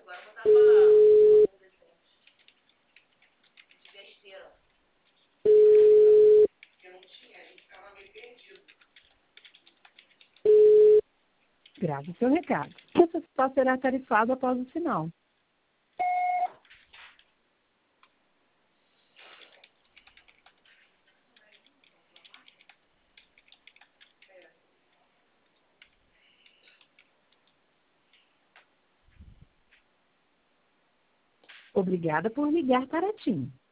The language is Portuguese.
Grave seu recado. Essa só será tarifado após o sinal. Obrigada por ligar para a TIM.